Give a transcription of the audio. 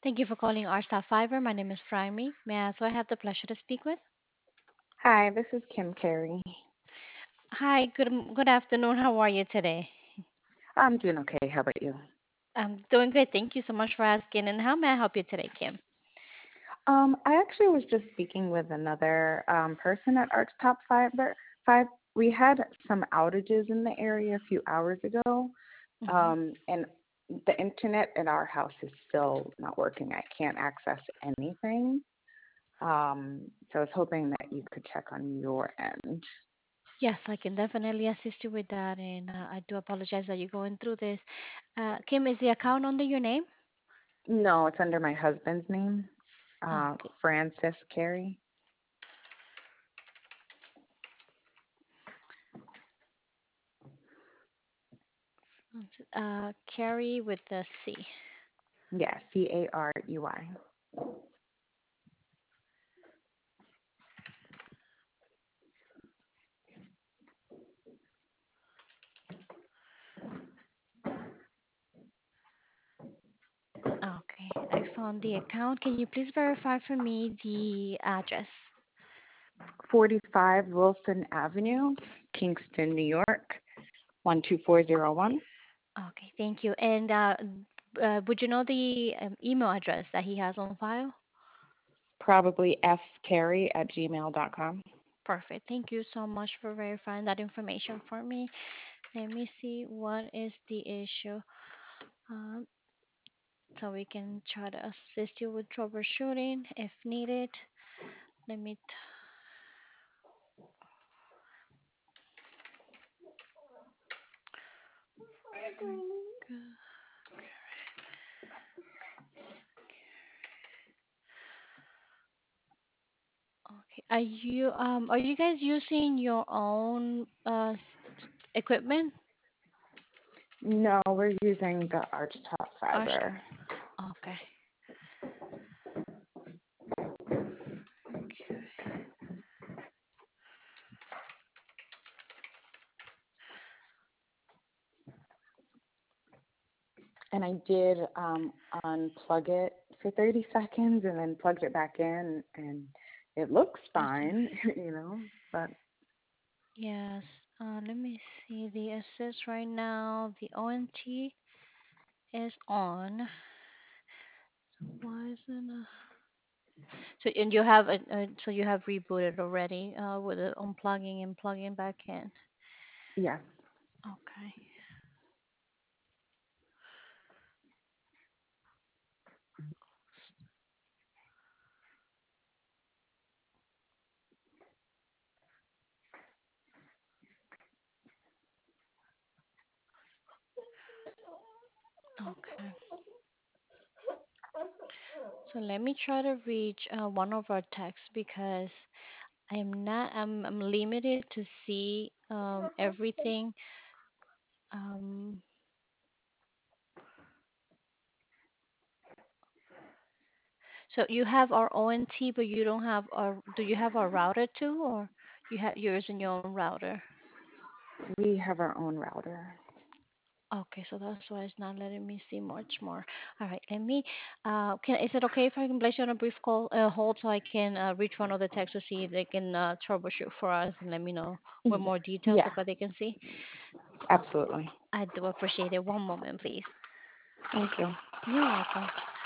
Thank you for calling our Star Fiber. My name is Primey. May I ask who I have the pleasure to speak with? Hi, this is Kim Carey. Hi, good afternoon. How are you today? I'm doing okay. How about you? I'm doing great. Thank you so much for asking. And how may I help you today, Kim? I actually was just speaking with another person at Arch Top Fiber. Five. We had some outages in the area a few hours ago, Hmm. and the internet at our house is still not working. I can't access anything. So I was hoping that you could check on your end. Yes, I can definitely assist you with that. And I do apologize that you're going through this. Kim, is the account under your name? No, it's under my husband's name, Okay. Francis Carey. Carrie with the C. Yeah, Carey. Okay. I found the account. Can you please verify for me the address? 45 Wilson Avenue, Kingston, New York, 12401. Okay, thank you. And would you know the email address that he has on file? Probably fcarey@gmail.com. Perfect. Thank you so much for verifying that information for me. Let me see what is the issue, um, so we can try to assist you with troubleshooting if needed. Let me. Okay. Are you guys using your own equipment? No, we're using the Archtop Or fiber. okay. And I did unplug it for 30 seconds and then plugged it back in, and it looks Awesome. fine, but Yes. Let me see the assist right now. The ONT is on. Why isn't so? And you have so you have rebooted already with the unplugging and plugging back in. yes. Okay. Okay. So let me try to reach one of our techs because I'm not. I'm limited to see everything. Um. So you have our ONT, but you don't have our. Do you have our router too, or you have yours in your own router? We have our own router. Okay, so that's why it's not letting me see much more. All right, let me. Is it okay if I can place you on a brief hold so I can reach one of the techs to see if they can troubleshoot for us and let me know with more details Yeah, of what they can see? absolutely. I do appreciate it. One moment, please. Thank you. You're welcome.